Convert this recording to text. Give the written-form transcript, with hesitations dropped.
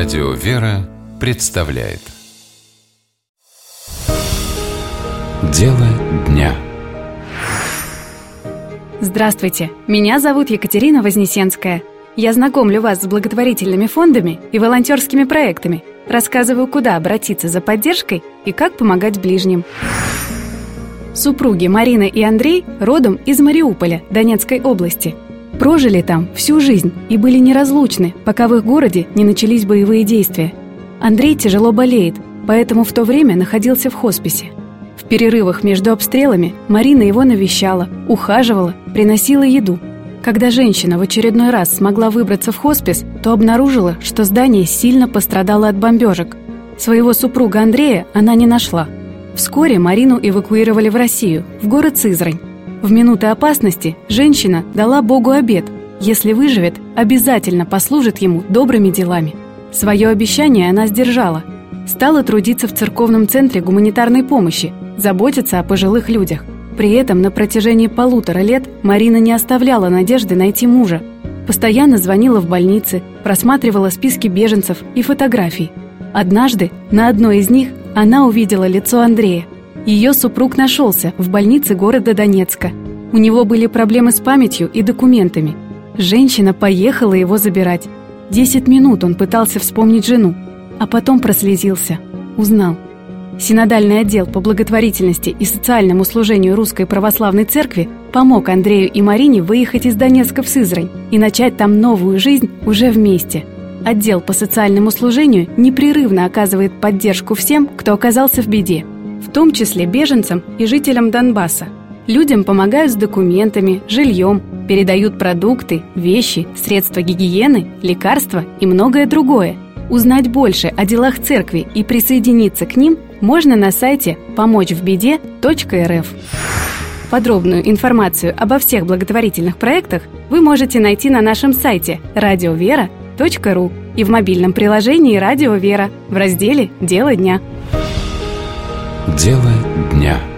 Радио «Вера» представляет Дело дня. Здравствуйте, меня зовут Екатерина Вознесенская. Я знакомлю вас с благотворительными фондами и волонтерскими проектами, рассказываю, куда обратиться за поддержкой и как помогать ближним. Супруги Марина и Андрей родом из Мариуполя, Донецкой области. Прожили там всю жизнь и были неразлучны, пока в их городе не начались боевые действия. Андрей тяжело болеет, поэтому в то время находился в хосписе. В перерывах между обстрелами Марина его навещала, ухаживала, приносила еду. Когда женщина в очередной раз смогла выбраться в хоспис, то обнаружила, что здание сильно пострадало от бомбежек. Своего супруга Андрея она не нашла. Вскоре Марину эвакуировали в Россию, в город Сызрань. В минуты опасности женщина дала Богу обет: если выживет, обязательно послужит ему добрыми делами. Свое обещание она сдержала. Стала трудиться в церковном центре гуманитарной помощи, заботиться о пожилых людях. При этом на протяжении 1,5 лет Марина не оставляла надежды найти мужа. Постоянно звонила в больницы, просматривала списки беженцев и фотографий. Однажды на одной из них она увидела лицо Андрея. Ее супруг нашелся в больнице города Донецка. У него были проблемы с памятью и документами. Женщина поехала его забирать. 10 минут он пытался вспомнить жену, а потом прослезился. Узнал. Синодальный отдел по благотворительности и социальному служению Русской Православной Церкви помог Андрею и Марине выехать из Донецка в Сызрань и начать там новую жизнь уже вместе. Отдел по социальному служению непрерывно оказывает поддержку всем, кто оказался в беде, в том числе беженцам и жителям Донбасса. Людям помогают с документами, жильем, передают продукты, вещи, средства гигиены, лекарства и многое другое. Узнать больше о делах церкви и присоединиться к ним можно на сайте помочьвбеде.рф. Подробную информацию обо всех благотворительных проектах вы можете найти на нашем сайте radiovera.ru и в мобильном приложении «Радио Вера» в разделе «Дело дня». Дело дня.